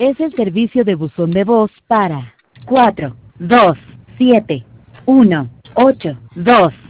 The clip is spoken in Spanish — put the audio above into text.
Es el servicio de buzón de voz para 4 2 7 1 8 2